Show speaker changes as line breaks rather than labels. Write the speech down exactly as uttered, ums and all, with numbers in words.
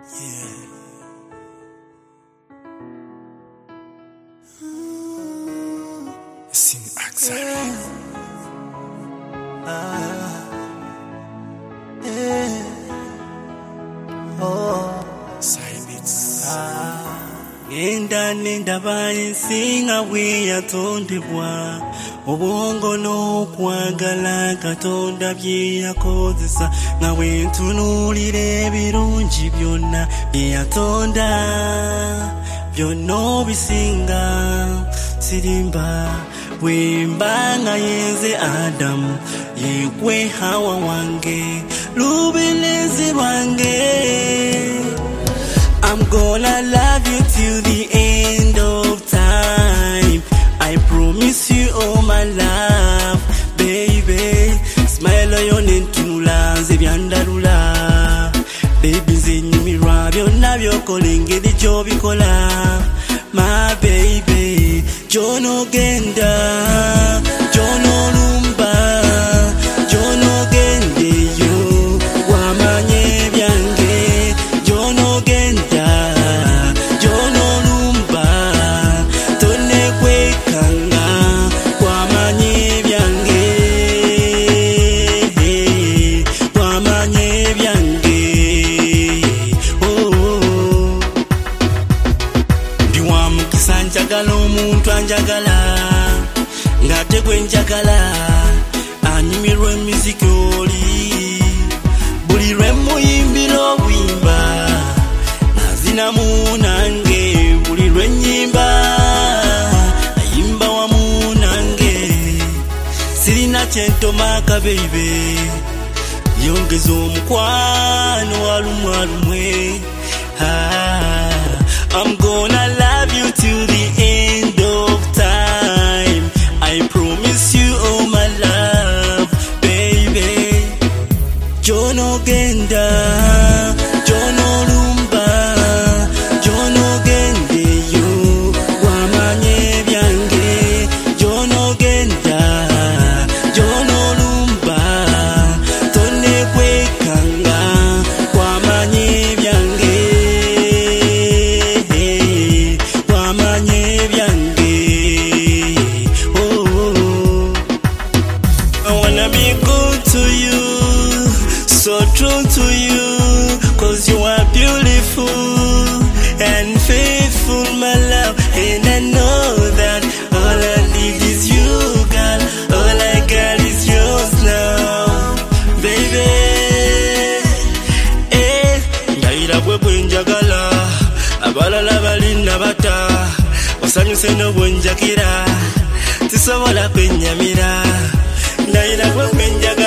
Yeah. Sing Axel.
Ah, yeah. Oh,
Saibits.
ah. Nenda nenda bae singa we yatondebwa obwongo n'okwagala Katonda bye yakozesa nga wentunulira ebirungi byonna bye yatonda byonna obisinga sirimba wemba nga yenze Adamu yegwe Hawa wange lubelezi lwange. I'm gonna love you till the end of time. I promise you all my love, baby. Smile on your nentunula nze byandalula. Baby nze nyumirwa byonna byokola di gy'obikola. My baby, Jono genda, Jono lumba, Jono gende yo, wamanye byange, Jono genda, Jono lumba, tone kwekanga, wamanye byange, wamanye byange. Oh, ndi wa mukisa njagala omuntu anjagala ng'ate gwe njagala anyumirwa emiziki oli buli lwe muyimbira obuyimba nazinamu nange buli lwe nnyimba ayimba wamu nange sirina kyentomaka beibe yongeza omukwano walumwalumwe. ah, I'm gonna love you till the end of time. I promise you all my love, baby. Jono genda, Jono lumba, Jono gende yo, wamanye byange, Jono genda, Jono lumba, tone kwekanga, wamanye byange. So true to you, cause you are beautiful and faithful, my love. And I know that all I need is you, girl. All I got is yours now, baby. Eh, ndaira bwe bwenjagala, abalala balinda bata, osanyuse no bwenjakira, tisobola kwenyamira. Ndaira bwe bwenjagala.